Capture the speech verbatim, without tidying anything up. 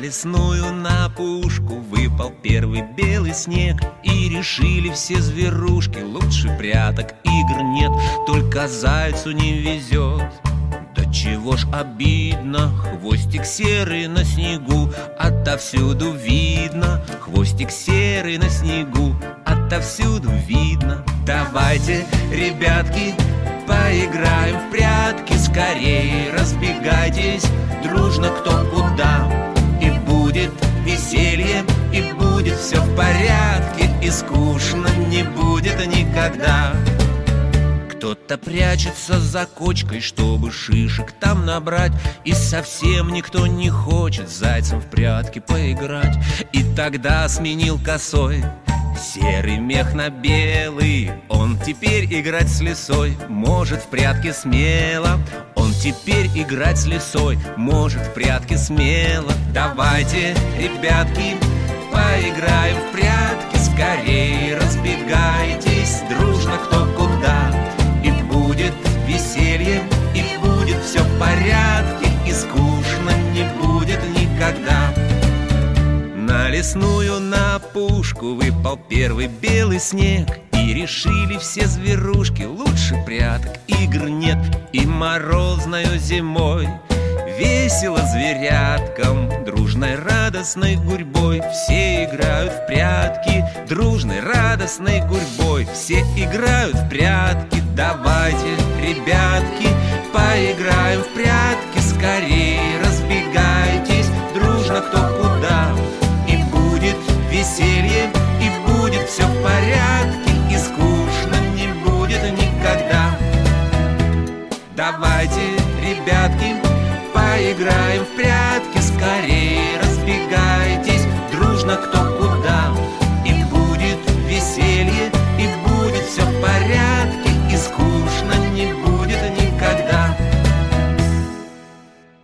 лесную на опушку выпал первый белый снег, и решили все зверушки: лучше пряток игр нет, только зайцу не везет. Да чего ж обидно, хвостик серый на снегу, отовсюду видно. Хвостик серый на снегу, отовсюду видно. Давайте, ребятки, поиграем в прятки, скорее разбегайтесь дружно кто куда. И будет веселье, и будет все в порядке, и скучно не будет никогда. Кто-то прячется за кочкой, чтобы шишек там набрать, и совсем никто не хочет с зайцем в прятки поиграть. И тогда сменил косой серый мех на белый. Он теперь играть с лисой может в прятки смело. Он теперь играть с лисой может в прятки смело. Давайте, ребятки, поиграем в прятки, скорее разбегайтесь дружно кто куда. И будет веселье, и будет все в порядке, и скучно не будет никогда. На лесную на опушку выпал первый белый снег, и решили все зверушки: лучше пряток игр нет. И морозною зимой весело зверяткам, дружной радостной гурьбой все играют в прятки. Дружной радостной гурьбой все играют в прятки. Давайте, ребятки, поиграем в прятки, скорее